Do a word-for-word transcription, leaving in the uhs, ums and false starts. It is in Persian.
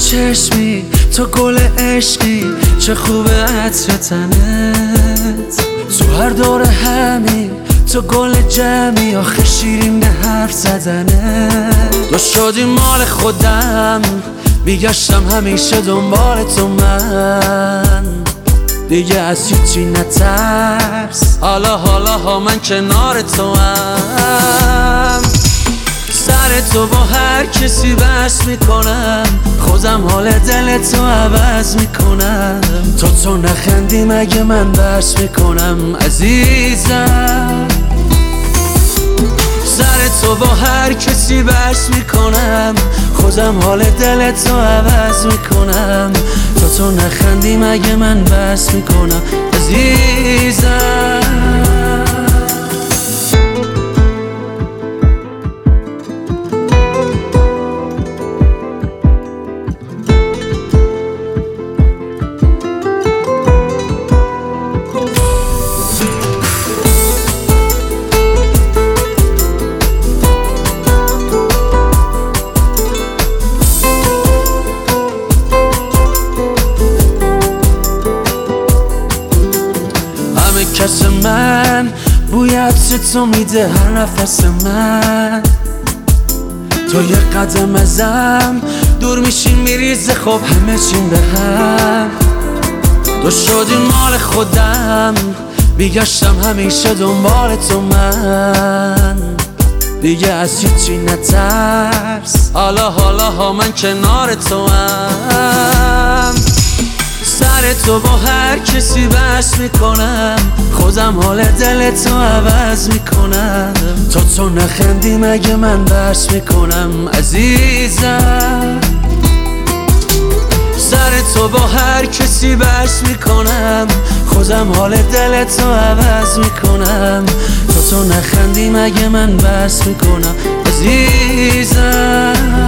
چشمی تو گل عشقی، چه خوبه عطر تنت. تو هر دور همین تو گل جمعی، آخه شیرین به حرف زدنت. تو شدی مال خودم، میگشتم همیشه دنبال تو من. دیگه از هیچی نترس، حالا حالا ها من کنار تو هم. سر تو با هر کسی بحث میکنم، خودم حال دل تو عوض میکنم. تا تو نخندی مگه من بحث میکنم عزیزم. سر تو با هر کسی بحث میکنم، خودم حال دل تو عوض میکنم. تا تو نخندی مگه من بحث میکنم عزیزم. کس من بوی عطر تو میده هر نفس من. تو یه قدم ازم دور میشین میریزه خب همه چین به هم. تو شدی مال خودم، میگشتم همیشه دنبال تو من. دیگه از هیچی نترس، حالا حالا ها من کنار تو هم. سر تو با هر کسی بحث میکنم، خودم حال دل تو عوض میکنم. تا تو نخندی مگه من بحث میکنم عزیزم. سر تو با هر کسی بحث میکنم، خودم حال دل تو عوض میکنم. تا تو نخندی مگه من بحث میکنم عزیزم.